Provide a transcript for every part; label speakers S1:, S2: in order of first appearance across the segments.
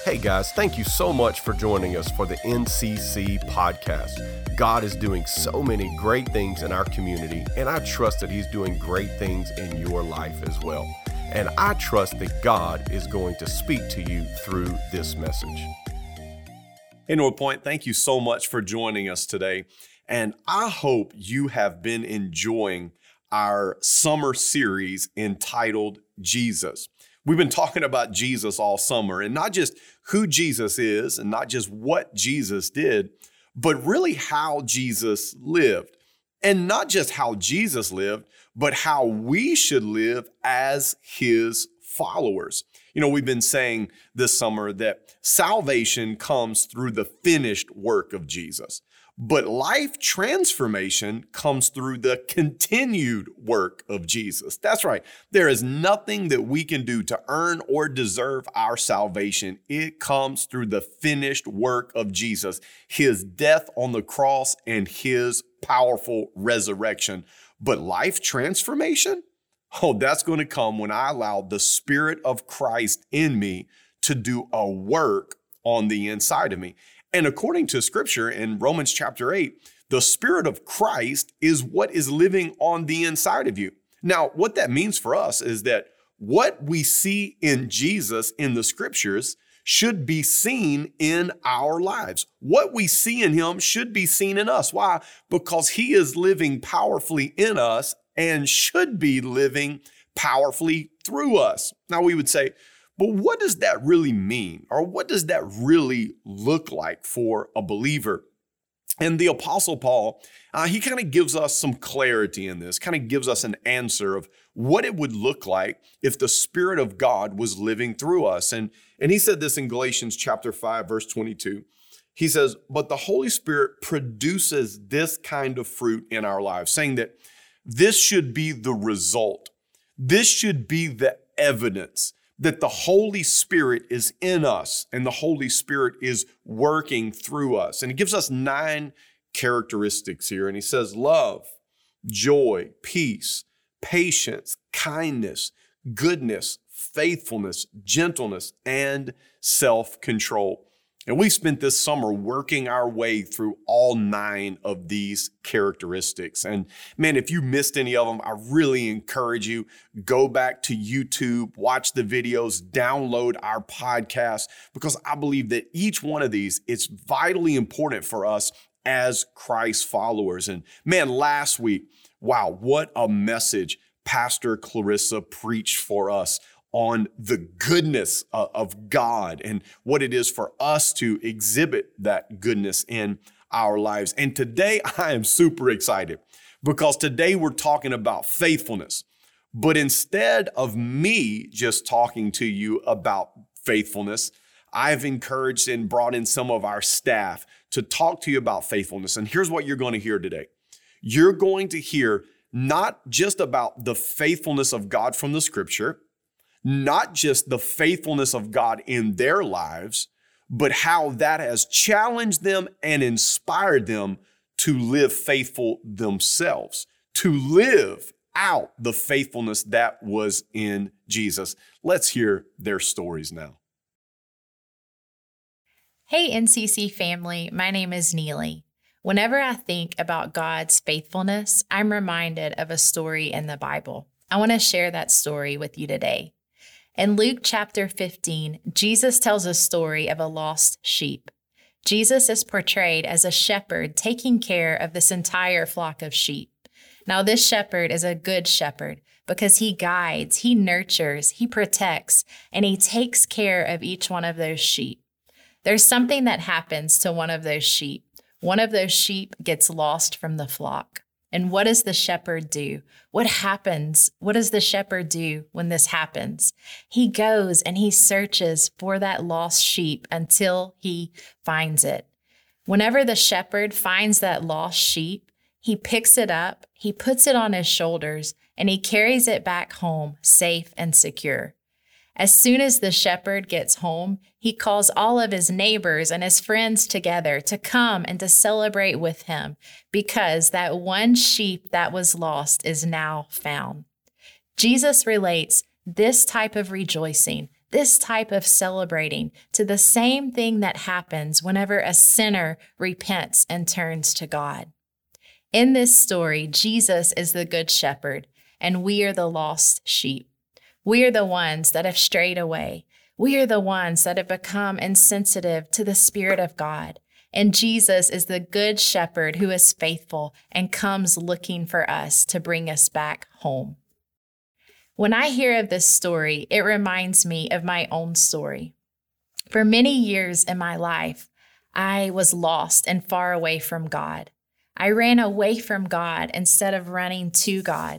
S1: Hey guys, thank you so much for joining us for the NCC podcast. God is doing so many great things in our community, and I trust that He's doing great things in your life as well. And I trust that God is going to speak to you through this message.
S2: Hey, North Point, thank you so much for joining us today. And I hope you have been enjoying our summer series entitled Jesus. We've been talking about Jesus all summer, and not just who Jesus is and not just what Jesus did, but really how Jesus lived. And not just how Jesus lived, but how we should live as His followers. You know, we've been saying this summer that salvation comes through the finished work of Jesus. But life transformation comes through the continued work of Jesus. That's right. There is nothing that we can do to earn or deserve our salvation. It comes through the finished work of Jesus, His death on the cross and His powerful resurrection. But life transformation? Oh, that's going to come when I allow the Spirit of Christ in me to do a work on the inside of me. And according to Scripture in Romans chapter 8, the Spirit of Christ is what is living on the inside of you. Now, what that means for us is that what we see in Jesus in the Scriptures should be seen in our lives. What we see in Him should be seen in us. Why? Because He is living powerfully in us and should be living powerfully through us. Now, we would say, but what does that really mean? Or what does that really look like for a believer? And the Apostle Paul, he kind of gives us some clarity in this, kind of gives us an answer of what it would look like if the Spirit of God was living through us. And he said this in Galatians chapter 5, verse 22. He says, but the Holy Spirit produces this kind of fruit in our lives, saying that this should be the result. This should be the evidence that the Holy Spirit is in us and the Holy Spirit is working through us. And He gives us 9 characteristics here. And He says love, joy, peace, patience, kindness, goodness, faithfulness, gentleness, and self-control. And we spent this summer working our way through all 9 of these characteristics. And man, if you missed any of them, I really encourage you, go back to YouTube, watch the videos, download our podcast, because I believe that each one of these is vitally important for us as Christ followers. And man, last week, wow, what a message Pastor Clarissa preached for us on the goodness of God and what it is for us to exhibit that goodness in our lives. And today I am super excited because today we're talking about faithfulness. But instead of me just talking to you about faithfulness, I've encouraged and brought in some of our staff to talk to you about faithfulness. And here's what you're going to hear today. You're going to hear not just about the faithfulness of God from the Scripture, not just the faithfulness of God in their lives, but how that has challenged them and inspired them to live faithful themselves, to live out the faithfulness that was in Jesus. Let's hear their stories now.
S3: Hey, NCC family, my name is Neely. Whenever I think about God's faithfulness, I'm reminded of a story in the Bible. I want to share that story with you today. In Luke chapter 15, Jesus tells a story of a lost sheep. Jesus is portrayed as a shepherd taking care of this entire flock of sheep. Now, this shepherd is a good shepherd because he guides, he nurtures, he protects, and he takes care of each one of those sheep. There's something that happens to one of those sheep. One of those sheep gets lost from the flock. And what does the shepherd do? What happens? What does the shepherd do when this happens? He goes and he searches for that lost sheep until he finds it. Whenever the shepherd finds that lost sheep, he picks it up, he puts it on his shoulders, and he carries it back home safe and secure. As soon as the shepherd gets home, he calls all of his neighbors and his friends together to come and to celebrate with him because that one sheep that was lost is now found. Jesus relates this type of rejoicing, this type of celebrating to the same thing that happens whenever a sinner repents and turns to God. In this story, Jesus is the good shepherd, and we are the lost sheep. We are the ones that have strayed away. We are the ones that have become insensitive to the Spirit of God. And Jesus is the good shepherd who is faithful and comes looking for us to bring us back home. When I hear of this story, it reminds me of my own story. For many years in my life, I was lost and far away from God. I ran away from God instead of running to God.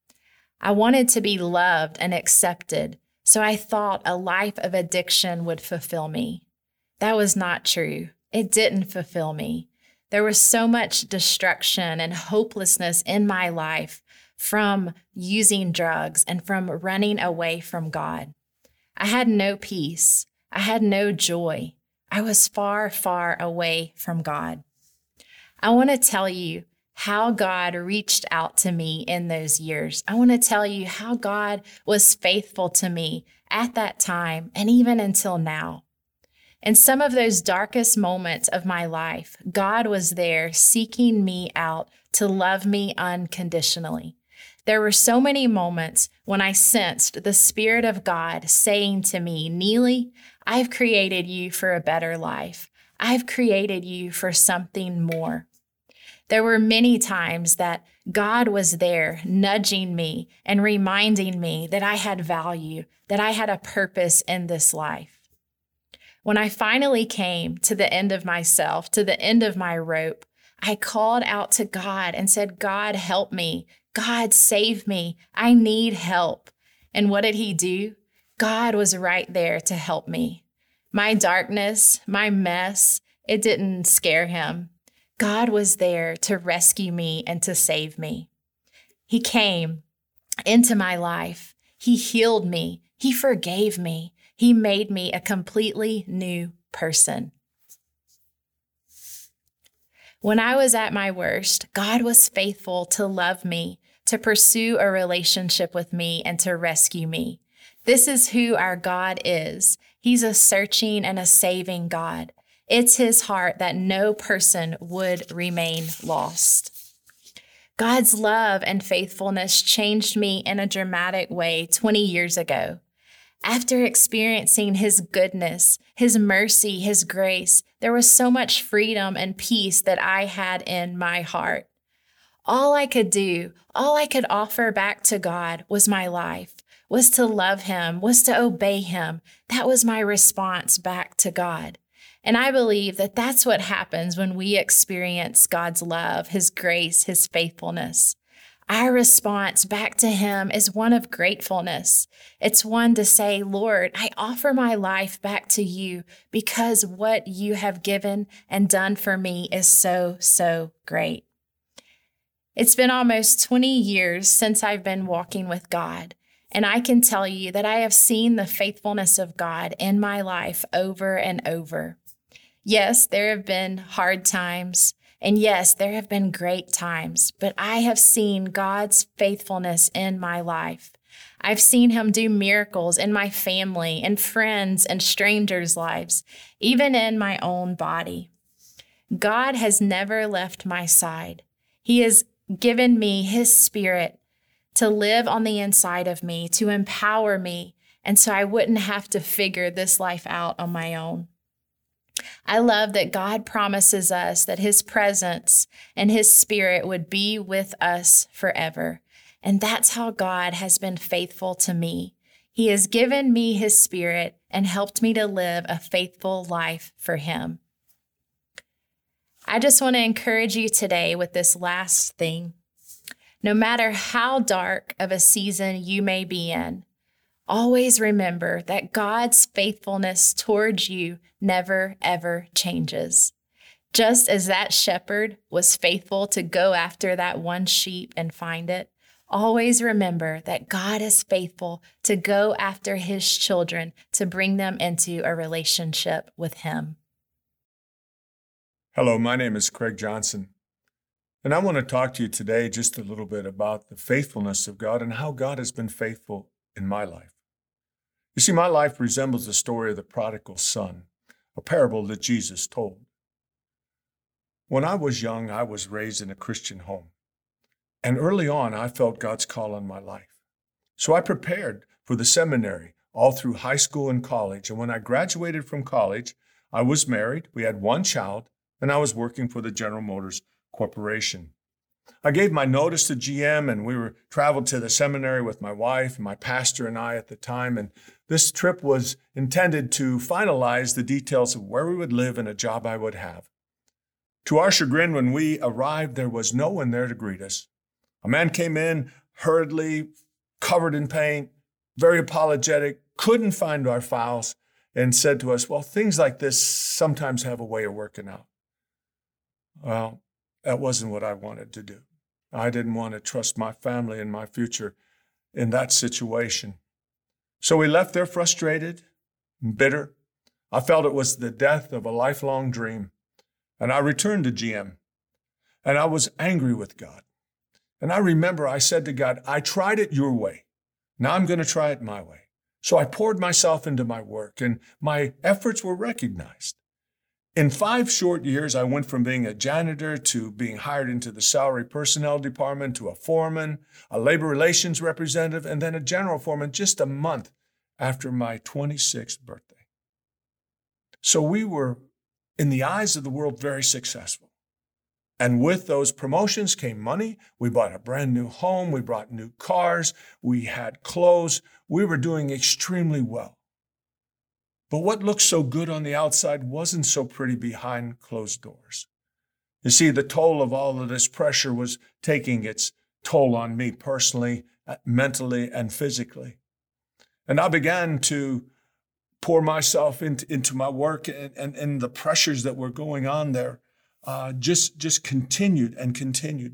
S3: I wanted to be loved and accepted, so I thought a life of addiction would fulfill me. That was not true. It didn't fulfill me. There was so much destruction and hopelessness in my life from using drugs and from running away from God. I had no peace. I had no joy. I was far, far away from God. I want to tell you how God reached out to me in those years. I want to tell you how God was faithful to me at that time and even until now. In some of those darkest moments of my life, God was there seeking me out to love me unconditionally. There were so many moments when I sensed the Spirit of God saying to me, Neely, I've created you for a better life. I've created you for something more. There were many times that God was there nudging me and reminding me that I had value, that I had a purpose in this life. When I finally came to the end of myself, to the end of my rope, I called out to God and said, God, help me. God, save me. I need help. And what did he do? God was right there to help me. My darkness, my mess, it didn't scare him. God was there to rescue me and to save me. He came into my life. He healed me. He forgave me. He made me a completely new person. When I was at my worst, God was faithful to love me, to pursue a relationship with me, and to rescue me. This is who our God is. He's a searching and a saving God. It's his heart that no person would remain lost. God's love and faithfulness changed me in a dramatic way 20 years ago. After experiencing his goodness, his mercy, his grace, there was so much freedom and peace that I had in my heart. All I could do, all I could offer back to God was my life, was to love him, was to obey him. That was my response back to God. And I believe that that's what happens when we experience God's love, his grace, his faithfulness. Our response back to him is one of gratefulness. It's one to say, Lord, I offer my life back to you because what you have given and done for me is so, so great. It's been almost 20 years since I've been walking with God, and I can tell you that I have seen the faithfulness of God in my life over and over. Yes, there have been hard times. And yes, there have been great times, but I have seen God's faithfulness in my life. I've seen him do miracles in my family and friends and strangers' lives, even in my own body. God has never left my side. He has given me his Spirit to live on the inside of me, to empower me, and so I wouldn't have to figure this life out on my own. I love that God promises us that his presence and his Spirit would be with us forever. And that's how God has been faithful to me. He has given me his Spirit and helped me to live a faithful life for him. I just want to encourage you today with this last thing. No matter how dark of a season you may be in, always remember that God's faithfulness towards you never, ever changes. Just as that shepherd was faithful to go after that one sheep and find it, always remember that God is faithful to go after his children to bring them into a relationship with him.
S4: Hello, my name is Craig Johnson, and I want to talk to you today just a little bit about the faithfulness of God and how God has been faithful in my life. You see, my life resembles the story of the prodigal son, a parable that Jesus told. When I was young, I was raised in a Christian home. And early on, I felt God's call on my life. So I prepared for the seminary all through high school and college. And when I graduated from college, I was married, we had one child, and I was working for the General Motors Corporation. I gave my notice to GM, and we traveled to the seminary with my wife, and my pastor and I at the time. And this trip was intended to finalize the details of where we would live and a job I would have. To our chagrin, when we arrived, there was no one there to greet us. A man came in hurriedly, covered in paint, very apologetic, couldn't find our files, and said to us, well, things like this sometimes have a way of working out. Well, that wasn't what I wanted to do. I didn't want to trust my family and my future in that situation. So we left there frustrated and bitter. I felt it was the death of a lifelong dream. And I returned to GM, and I was angry with God. And I remember I said to God, I tried it your way. Now I'm going to try it my way. So I poured myself into my work, and my efforts were recognized. In 5 short years, I went from being a janitor to being hired into the salary personnel department to a foreman, a labor relations representative, and then a general foreman just a month after my 26th birthday. So we were, in the eyes of the world, very successful. And with those promotions came money. We bought a brand new home. We bought new cars. We had clothes. We were doing extremely well. But what looked so good on the outside wasn't so pretty behind closed doors. You see, the toll of all of this pressure was taking its toll on me personally, mentally, and physically. And I began to pour myself into my work, and the pressures that were going on there just continued and continued.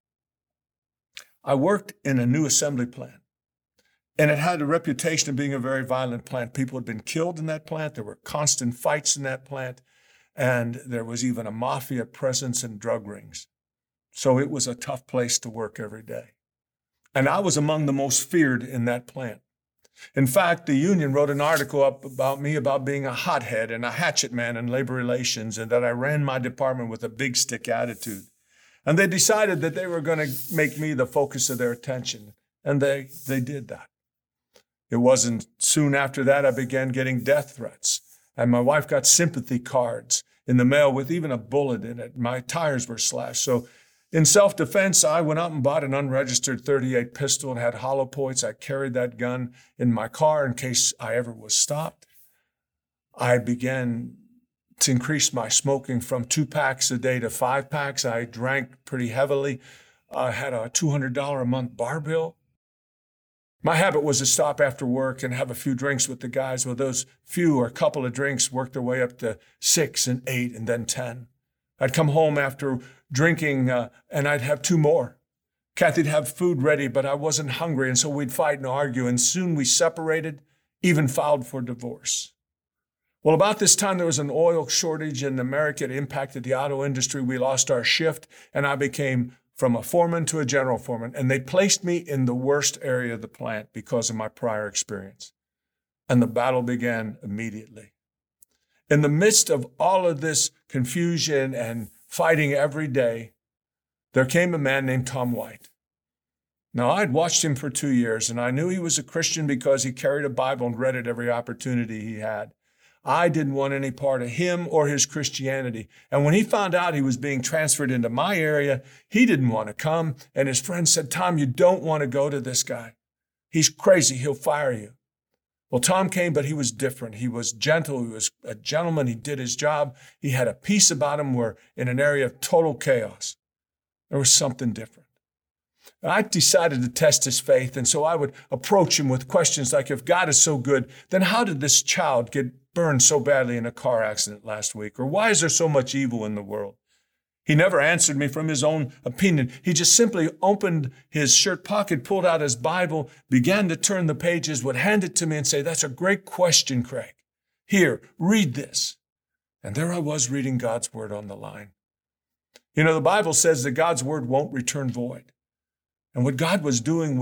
S4: I worked in a new assembly plant, and it had a reputation of being a very violent plant. People had been killed in that plant. There were constant fights in that plant, and there was even a mafia presence and drug rings. So it was a tough place to work every day. And I was among the most feared in that plant. In fact, the union wrote an article up about me about being a hothead and a hatchet man in labor relations, and that I ran my department with a big stick attitude. And they decided that they were going to make me the focus of their attention. And they did that. It wasn't soon after that I began getting death threats. And my wife got sympathy cards in the mail with even a bullet in it. My tires were slashed. So in self-defense, I went out and bought an unregistered .38 pistol. It had hollow points. I carried that gun in my car in case I ever was stopped. I began to increase my smoking from 2 packs a day to 5 packs. I drank pretty heavily. I had a $200 a month bar bill. My habit was to stop after work and have a few drinks with the guys. Well, those few or couple of drinks worked their way up to 6 and 8 and then 10. I'd come home after drinking and I'd have 2 more. Kathy'd have food ready, but I wasn't hungry, and so we'd fight and argue, and soon we separated, even filed for divorce. Well, about this time, there was an oil shortage in America. It impacted the auto industry. We lost our shift, and I became from a foreman to a general foreman, and they placed me in the worst area of the plant because of my prior experience. And the battle began immediately. In the midst of all of this confusion and fighting every day, there came a man named Tom White. Now, I'd watched him for 2 years, and I knew he was a Christian because he carried a Bible and read it every opportunity he had. I didn't want any part of him or his Christianity. And when he found out he was being transferred into my area, he didn't want to come. And his friends said, Tom, you don't want to go to this guy. He's crazy. He'll fire you. Well, Tom came, but he was different. He was gentle. He was a gentleman. He did his job. He had a peace about him where in an area of total chaos, there was something different. And I decided to test his faith, and so I would approach him with questions like, if God is so good, then how did this child get burned so badly in a car accident last week? Or why is there so much evil in the world? He never answered me from his own opinion. He just simply opened his shirt pocket, pulled out his Bible, began to turn the pages, would hand it to me and say, that's a great question, Craig. Here, read this. And there I was reading God's word on the line. You know, the Bible says that God's word won't return void. And what God was doing was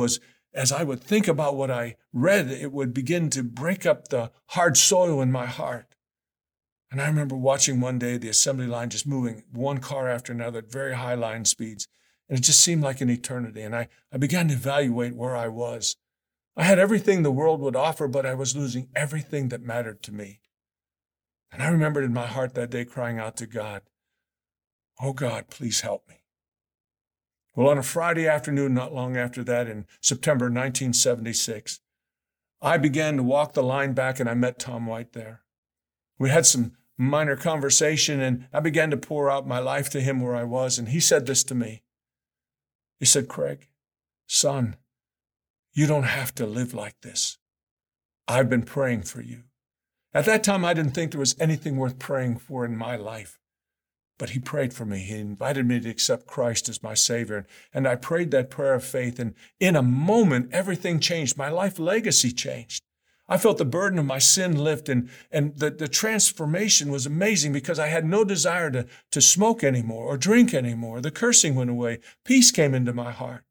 S4: as I would think about what I read, it would begin to break up the hard soil in my heart. And I remember watching one day the assembly line just moving one car after another at very high line speeds. And it just seemed like an eternity. And I began to evaluate where I was. I had everything the world would offer, but I was losing everything that mattered to me. And I remembered in my heart that day crying out to God, "Oh God, please help me." Well, on a Friday afternoon, not long after that, in September 1976, I began to walk the line back and I met Tom White there. We had some minor conversation and I began to pour out my life to him where I was. And he said this to me. He said, "Craig, son, you don't have to live like this. I've been praying for you." At that time, I didn't think there was anything worth praying for in my life. But he prayed for me. He invited me to accept Christ as my Savior. And I prayed that prayer of faith. And in a moment, everything changed. My life legacy changed. I felt the burden of my sin lift. And the transformation was amazing because I had no desire to smoke anymore or drink anymore. The cursing went away. Peace came into my heart.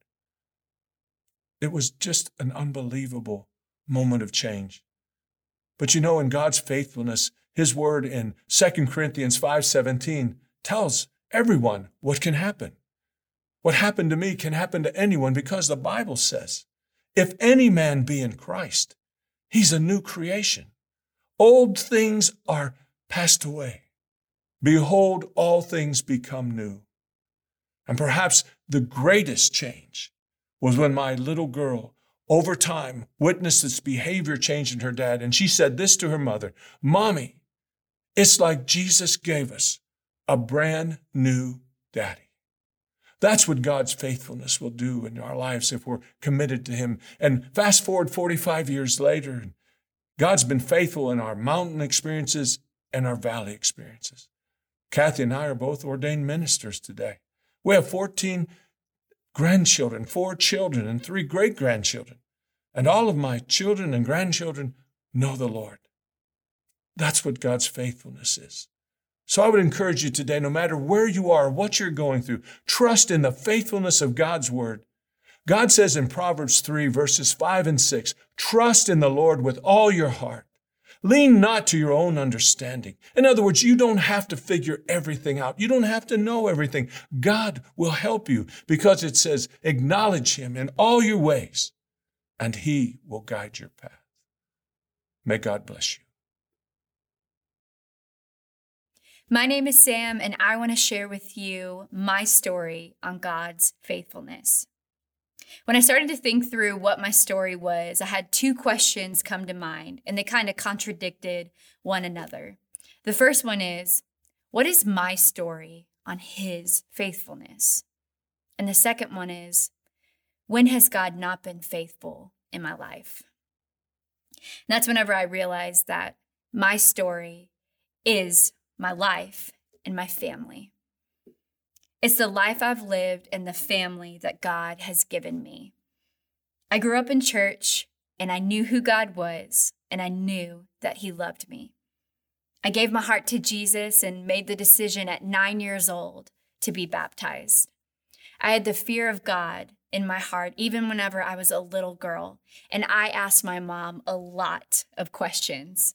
S4: It was just an unbelievable moment of change. But you know, in God's faithfulness, his word in 2 Corinthians 5:17 tells everyone what can happen. What happened to me can happen to anyone because the Bible says, if any man be in Christ, he's a new creation. Old things are passed away. Behold, all things become new. And perhaps the greatest change was when my little girl, over time, witnessed this behavior change in her dad. And she said this to her mother, "Mommy, it's like Jesus gave us a brand new daddy." That's what God's faithfulness will do in our lives if we're committed to him. And fast forward 45 years later, God's been faithful in our mountain experiences and our valley experiences. Kathy and I are both ordained ministers today. We have 14 grandchildren, 4 children, and 3 great-grandchildren. And all of my children and grandchildren know the Lord. That's what God's faithfulness is. So I would encourage you today, no matter where you are, what you're going through, trust in the faithfulness of God's word. God says in Proverbs 3, verses 5 and 6, "Trust in the Lord with all your heart. Lean not to your own understanding." In other words, you don't have to figure everything out. You don't have to know everything. God will help you because it says, acknowledge him in all your ways, and he will guide your path. May God bless you.
S5: My name is Sam, and I want to share with you my story on God's faithfulness. When I started to think through what my story was, I had 2 questions come to mind, and they kind of contradicted one another. The first one is, what is my story on his faithfulness? And the second one is, when has God not been faithful in my life? And that's whenever I realized that my story is my life and my family. It's the life I've lived and the family that God has given me. I grew up in church and I knew who God was and I knew that he loved me. I gave my heart to Jesus and made the decision at 9 years old to be baptized. I had the fear of God in my heart even whenever I was a little girl, and I asked my mom a lot of questions.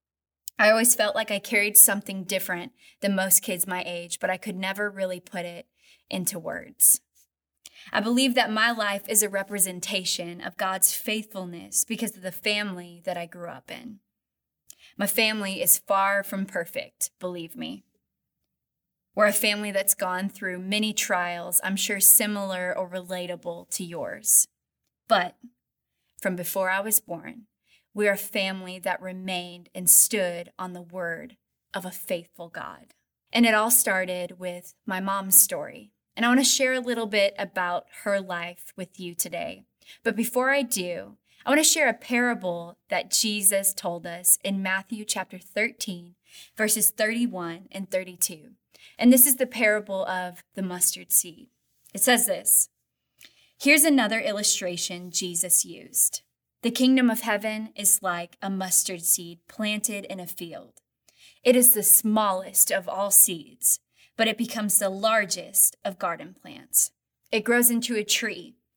S5: I always felt like I carried something different than most kids my age, but I could never really put it into words. I believe that my life is a representation of God's faithfulness because of the family that I grew up in. My family is far from perfect, believe me. We're a family that's gone through many trials, I'm sure similar or relatable to yours. But from before I was born, we're a family that remained and stood on the word of a faithful God. And it all started with my mom's story. And I want to share a little bit about her life with you today. But before I do, I want to share a parable that Jesus told us in Matthew chapter 13, verses 31 and 32. And this is the parable of the mustard seed. It says this, "Here's another illustration Jesus used. The kingdom of heaven is like a mustard seed planted in a field. It is the smallest of all seeds, but it becomes the largest of garden plants. It grows into a tree,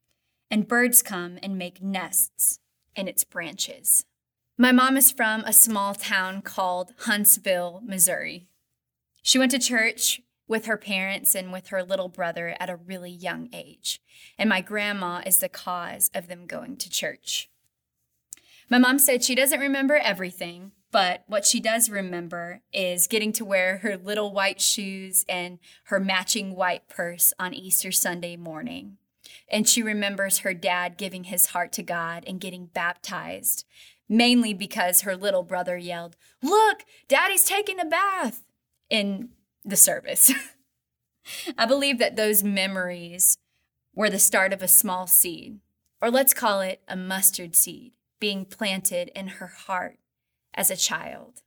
S5: and birds come and make nests in its branches. My mom is from a small town called Huntsville, Missouri. She went to church with her parents and with her little brother at a really young age, and my grandma is the cause of them going to church. My mom said she doesn't remember everything, but what she does remember is getting to wear her little white shoes and her matching white purse on Easter Sunday morning. And she remembers her dad giving his heart to God and getting baptized, mainly because her little brother yelled, "Look, Daddy's taking a bath," in the service. I believe that those memories were the start of a small seed, or let's call it a mustard seed, being planted in her heart as a child.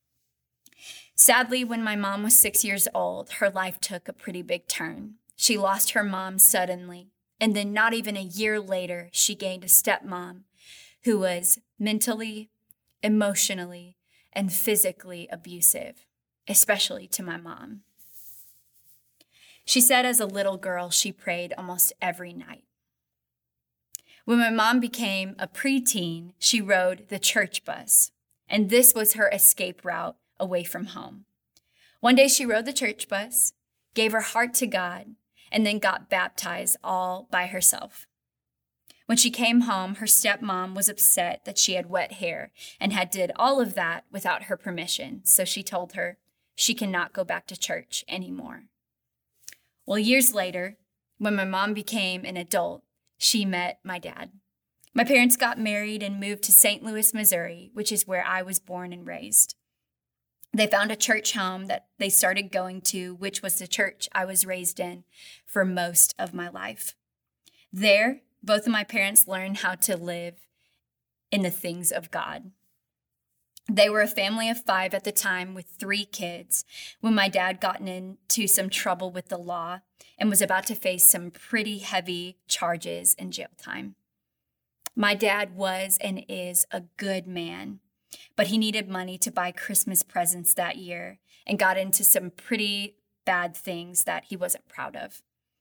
S5: Sadly, when my mom was 6 years old, her life took a pretty big turn. She lost her mom suddenly, and then not even a year later, she gained a stepmom who was mentally, emotionally, and physically abusive, especially to my mom. She said as a little girl, she prayed almost every night. When my mom became a preteen, she rode the church bus, and this was her escape route away from home. One day she rode the church bus, gave her heart to God, and then got baptized all by herself. When she came home, her stepmom was upset that she had wet hair and had did all of that without her permission, so she told her she cannot go back to church anymore. Well, years later, when my mom became an adult, she met my dad. My parents got married and moved to St. Louis, Missouri, which is where I was born and raised. They found a church home that they started going to, which was the church I was raised in for most of my life. There, both of my parents learned how to live in the things of God. They were a family of 5 at the time with 3 kids when my dad got into some trouble with the law and was about to face some pretty heavy charges and jail time. My dad was and is a good man, but he needed money to buy Christmas presents that year and got into some pretty bad things that he wasn't proud of.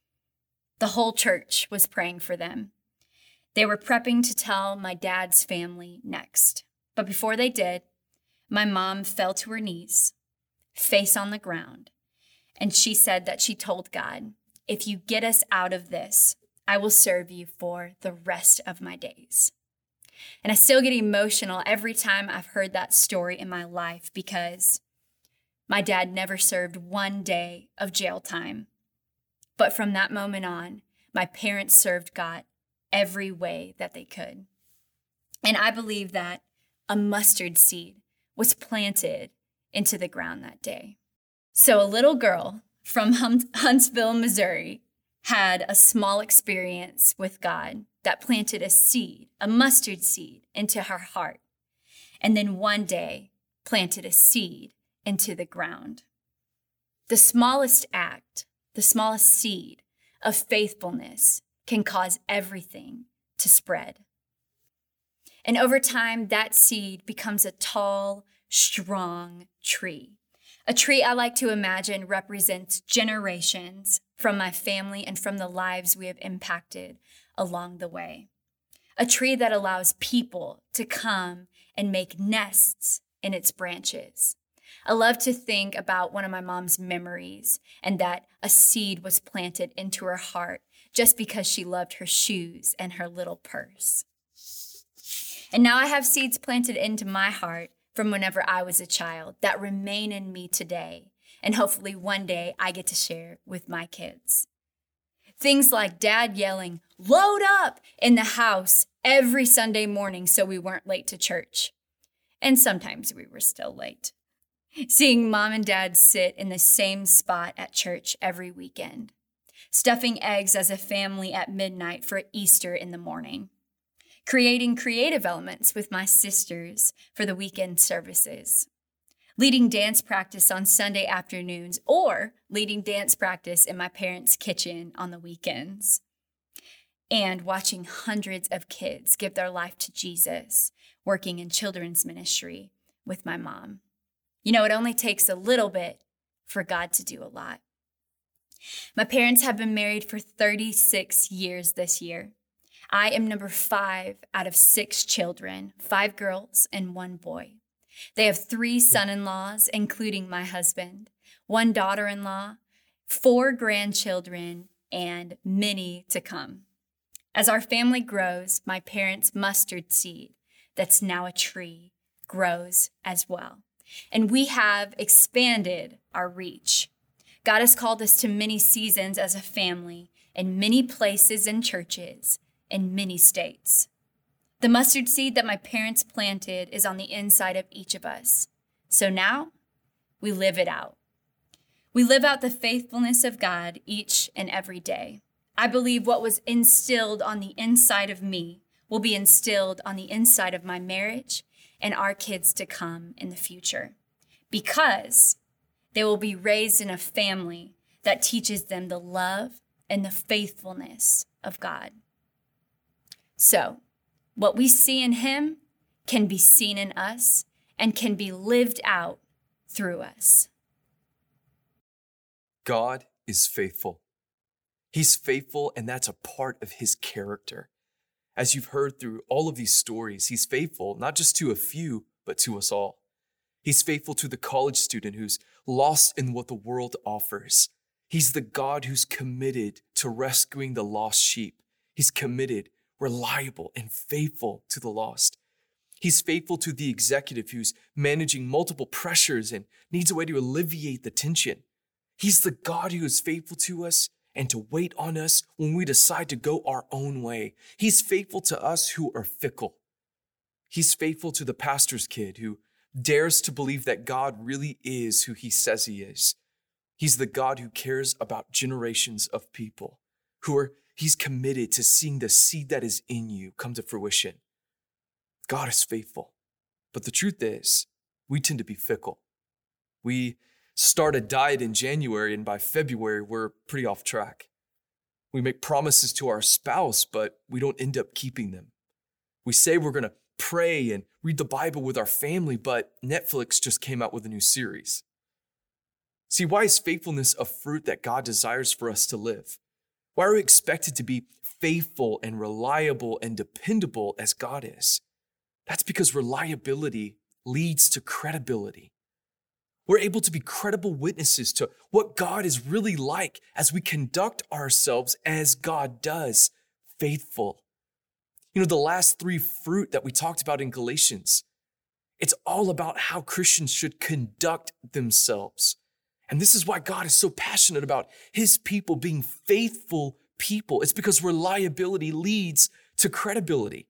S5: The whole church was praying for them. They were prepping to tell my dad's family next. But before they did, my mom fell to her knees, face on the ground, and she said that she told God, "If you get us out of this, I will serve you for the rest of my days." And I still get emotional every time I've heard that story in my life because my dad never served 1 day of jail time. But from that moment on, my parents served God every way that they could. And I believe that a mustard seed was planted into the ground that day. So a little girl from Huntsville, Missouri, had a small experience with God that planted a seed, a mustard seed, into her heart. And then one day planted a seed into the ground. The smallest act, the smallest seed of faithfulness can cause everything to spread. And over time, that seed becomes a tall, strong tree. A tree I like to imagine represents generations from my family and from the lives we have impacted along the way. A tree that allows people to come and make nests in its branches. I love to think about one of my mom's memories and that a seed was planted into her heart just because she loved her shoes and her little purse. And now I have seeds planted into my heart from whenever I was a child that remain in me today. And hopefully one day I get to share with my kids. Things like Dad yelling, "Load up," in the house every Sunday morning so we weren't late to church. And sometimes we were still late. Seeing Mom and Dad sit in the same spot at church every weekend. Stuffing eggs as a family at midnight for Easter in the morning. Creating creative elements with my sisters for the weekend services. Leading dance practice on Sunday afternoons or leading dance practice in my parents' kitchen on the weekends. And watching hundreds of kids give their life to Jesus, working in children's ministry with my mom. You know, it only takes a little bit for God to do a lot. My parents have been married for 36 years this year. I am number 5 out of 6 children, 5 girls and 1 boy. They have 3 son-in-laws, including my husband, 1 daughter-in-law, 4 grandchildren, and many to come. As our family grows, my parents' mustard seed, that's now a tree, grows as well. And we have expanded our reach. God has called us to many seasons as a family in many places and churches in many states. The mustard seed that my parents planted is on the inside of each of us. So now we live it out. We live out the faithfulness of God each and every day. I believe what was instilled on the inside of me will be instilled on the inside of my marriage and our kids to come in the future, because they will be raised in a family that teaches them the love and the faithfulness of God. So, what we see in him can be seen in us and can be lived out through us.
S6: God is faithful. He's faithful, and that's a part of his character. As you've heard through all of these stories, he's faithful not just to a few, but to us all. He's faithful to the college student who's lost in what the world offers. He's the God who's committed to rescuing the lost sheep. He's committed, reliable, and faithful to the lost. He's faithful to the executive who's managing multiple pressures and needs a way to alleviate the tension. He's the God who is faithful to us and to wait on us when we decide to go our own way. He's faithful to us who are fickle. He's faithful to the pastor's kid who dares to believe that God really is who he says he is. He's the God who cares about generations of people he's committed to seeing the seed that is in you come to fruition. God is faithful. But the truth is, we tend to be fickle. We start a diet in January, and by February, we're pretty off track. We make promises to our spouse, but we don't end up keeping them. We say we're going to pray and read the Bible with our family, but Netflix just came out with a new series. See, why is faithfulness a fruit that God desires for us to live? Why are we expected to be faithful and reliable and dependable as God is? That's because reliability leads to credibility. We're able to be credible witnesses to what God is really like as we conduct ourselves as God does, faithful. You know, the last 3 fruit that we talked about in Galatians, it's all about how Christians should conduct themselves. And this is why God is so passionate about his people being faithful people. It's because reliability leads to credibility.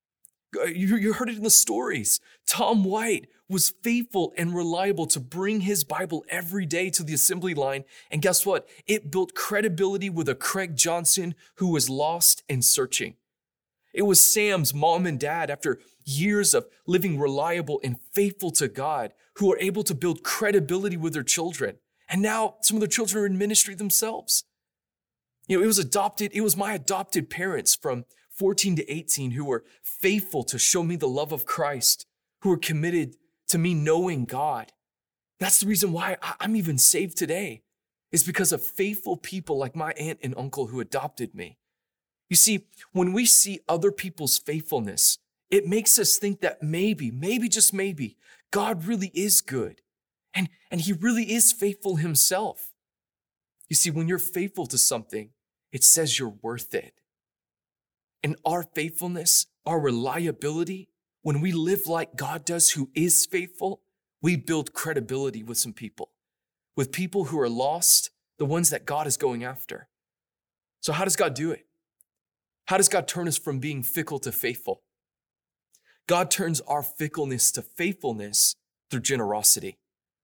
S6: You heard it in the stories. Tom White was faithful and reliable to bring his Bible every day to the assembly line. And guess what? It built credibility with a Craig Johnson who was lost and searching. It was Sam's mom and dad, after years of living reliable and faithful to God, who were able to build credibility with their children. And now some of their children are in ministry themselves. You know, it was my adopted parents from 14 to 18 who were faithful to show me the love of Christ, who were committed to me knowing God. That's the reason why I'm even saved today, is because of faithful people like my aunt and uncle who adopted me. You see, when we see other people's faithfulness, it makes us think that maybe just maybe, God really is good. And he really is faithful himself. You see, when you're faithful to something, it says you're worth it. And our faithfulness, our reliability, when we live like God does, who is faithful, we build credibility with some people, with people who are lost, the ones that God is going after. So how does God do it? How does God turn us from being fickle to faithful? God turns our fickleness to faithfulness through generosity.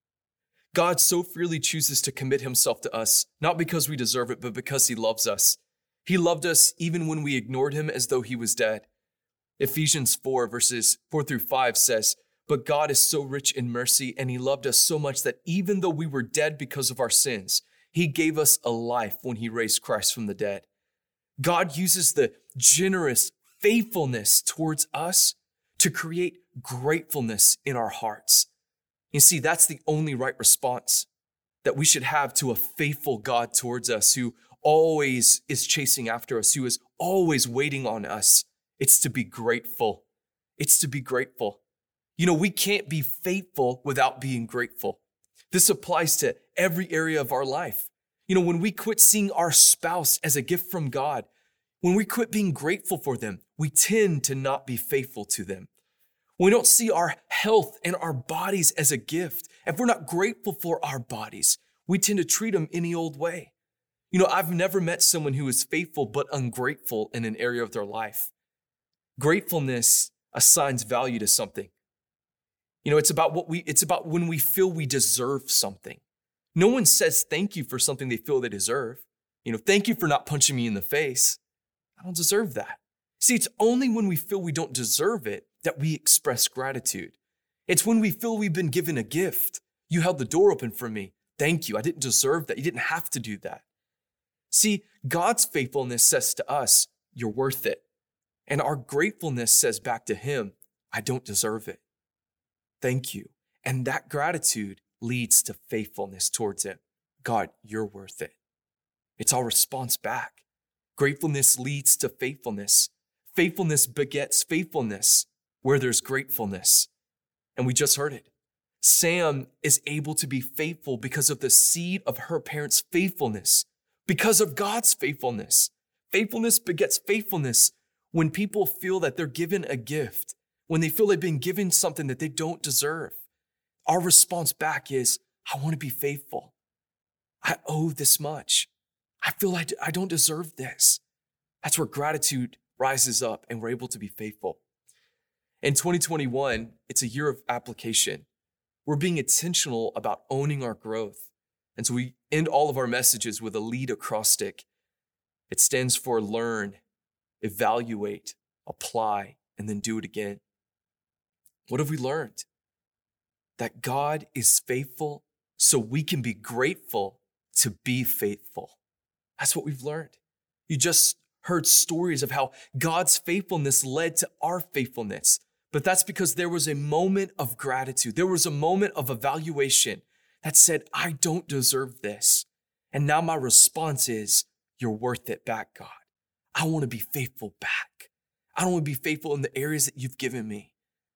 S6: God so freely chooses to commit himself to us, not because we deserve it, but because he loves us. He loved us even when we ignored him as though he was dead. Ephesians 4 verses 4-5 says, "But God is so rich in mercy, and he loved us so much that even though we were dead because of our sins, he gave us a life when he raised Christ from the dead." God uses the generous faithfulness towards us to create gratefulness in our hearts. You see, that's the only right response that we should have to a faithful God towards us, who always is chasing after us, who is always waiting on us. It's to be grateful. It's to be grateful. We can't be faithful without being grateful. This applies to every area of our life. When we quit seeing our spouse as a gift from God, when we quit being grateful for them, we tend to not be faithful to them. When we don't see our health and our bodies as a gift, if we're not grateful for our bodies, we tend to treat them any old way. I've never met someone who is faithful but ungrateful in an area of their life. Gratefulness assigns value to something. It's about when we feel we deserve something. No one says thank you for something they feel they deserve. Thank you for not punching me in the face. I don't deserve that. See, it's only when we feel we don't deserve it that we express gratitude. It's when we feel we've been given a gift. You held the door open for me. Thank you. I didn't deserve that. You didn't have to do that. See, God's faithfulness says to us, you're worth it. And our gratefulness says back to him, I don't deserve it. Thank you. And that gratitude leads to faithfulness towards him. God, you're worth it. It's our response back. Gratefulness leads to faithfulness. Faithfulness begets faithfulness where there's gratefulness. And we just heard it. Sam is able to be faithful because of the seed of her parents' faithfulness, because of God's faithfulness. Faithfulness begets faithfulness when people feel that they're given a gift, when they feel they've been given something that they don't deserve. Our response back is, I want to be faithful. I owe this much. I feel I don't deserve this. That's where gratitude rises up and we're able to be faithful. In 2021, it's a year of application. We're being intentional about owning our growth. And so we end all of our messages with a lead acrostic. It stands for learn, evaluate, apply, and then do it again. What have we learned? That God is faithful so we can be grateful to be faithful. That's what we've learned. You just heard stories of how God's faithfulness led to our faithfulness. But that's because there was a moment of gratitude. There was a moment of evaluation that said, I don't deserve this. And now my response is, you're worth it back, God. I want to be faithful back. I don't want to be faithful in the areas that you've given me.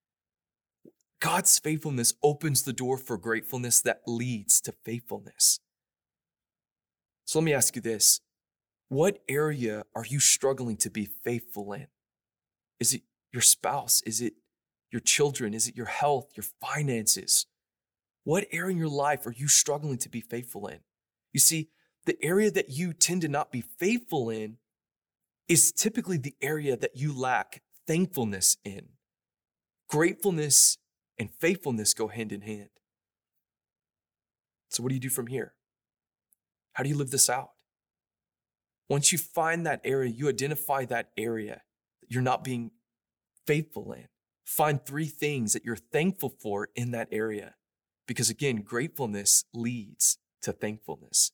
S6: God's faithfulness opens the door for gratefulness that leads to faithfulness. So let me ask you this. What area are you struggling to be faithful in? Is it your spouse? Is it your children? Is it your health, your finances? What area in your life are you struggling to be faithful in? You see, the area that you tend to not be faithful in is typically the area that you lack thankfulness in. Gratefulness and faithfulness go hand in hand. So what do you do from here? How do you live this out? Once you find that area, you identify that area that you're not being faithful in. Find 3 things that you're thankful for in that area. Because again, gratefulness leads to thankfulness.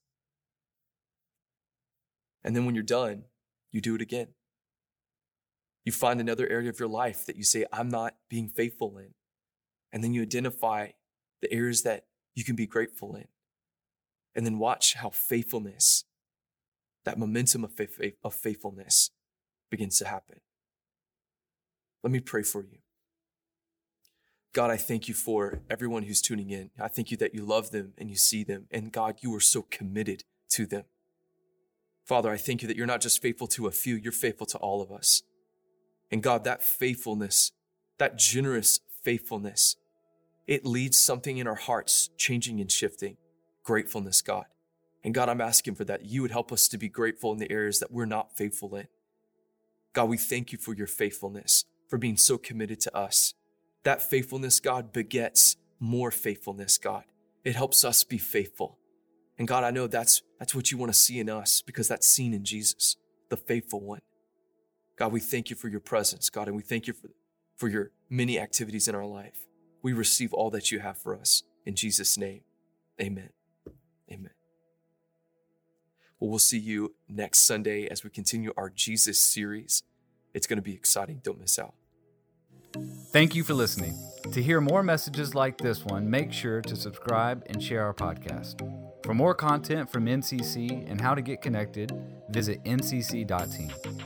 S6: And then when you're done, you do it again. You find another area of your life that you say, I'm not being faithful in. And then you identify the areas that you can be grateful in. And then watch how faithfulness, that momentum of faithfulness begins to happen. Let me pray for you. God, I thank you for everyone who's tuning in. I thank you that you love them and you see them. And God, you are so committed to them. Father, I thank you that you're not just faithful to a few, you're faithful to all of us. And God, that faithfulness, that generous faithfulness, it leads something in our hearts changing and shifting. Gratefulness, God. And God, I'm asking for that. You would help us to be grateful in the areas that we're not faithful in. God, we thank you for your faithfulness, for being so committed to us. That faithfulness, God, begets more faithfulness, God. It helps us be faithful. And God, I know that's what you want to see in us because that's seen in Jesus, the faithful one. God, we thank you for your presence, God, and we thank you for your many activities in our life. We receive all that you have for us. In Jesus' name, amen. Amen. Well, we'll see you next Sunday as we continue our Jesus series. It's going to be exciting. Don't miss out.
S7: Thank you for listening. To hear more messages like this one, make sure to subscribe and share our podcast. For more content from NCC and how to get connected, visit ncc.team.